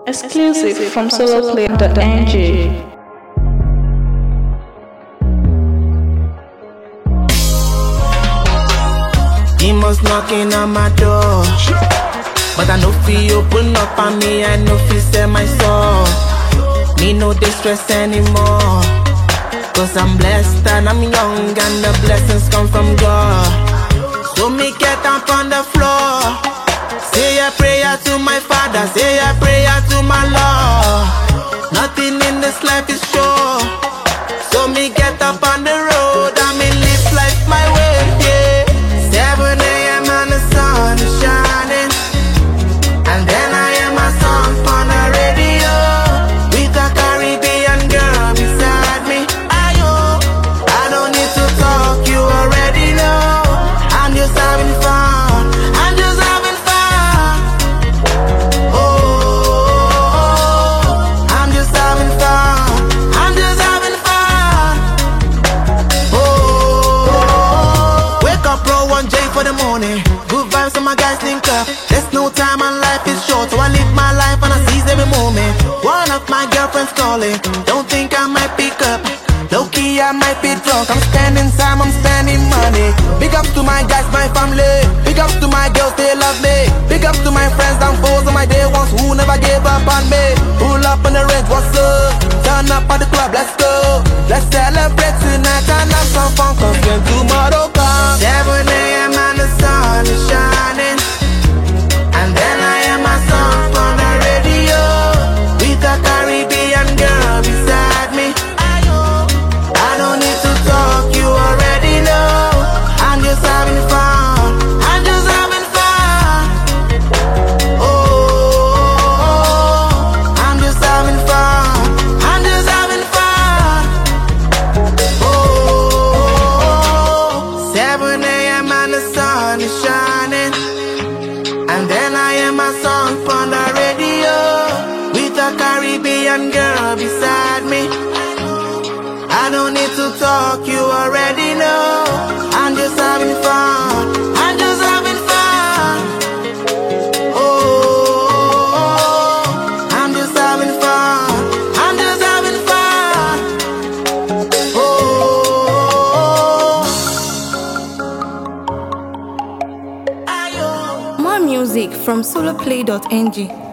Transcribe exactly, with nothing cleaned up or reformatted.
Exclusive from soloplay dot n g. Demons knocking on my door, but I know fi open up on me, I know fi sell my soul. Me no distress anymore, cause I'm blessed and I'm young and the blessings come from God. So me get up on the floor, say a prayer to my Father, say a prayer to my Lord. Nothing in this life is sure, so me get up on the road and me live life my way, yeah. seven a m and the sun is shining, and then I hear my song on the radio with a Caribbean girl beside me. Ayo, I don't need to talk, you already know. I'm just having fun, I'm just having fun. Oh, I'm just having fun, I'm just having fun. Oh, wake up, roll one J for the morning. Good vibes and my guys link up. There's no time and life is short, so I live my life and I seize every moment. One of my girlfriends calling, don't think I might pick up. Low key, I might be drunk. I'm spending time, I'm spending money. Big ups to my guys, my family. Big ups to my girls, they love me. Big ups to my friends and foes and my day ones who never gave up on me. Pull up on the range, what's up? Turn up at the club, let's go. Let's celebrate tonight and have some fun, cause when tomorrow comes, seven a m and the sun is shining, and then I hear my song on the radio with a Caribbean girl beside me. I don't need to talk, you already know. I'm just having fun, I'm just having fun. Oh, I'm just having fun, I'm just having fun. Oh, seven a m and the sun is shining, and then I hear my song on the radio with a Caribbean girl beside me. I don't need to talk, you already know. I'm just having fun, I'm just having fun. Oh, I'm just having fun, I'm just having fun. Oh, More music from soloplay dot n g.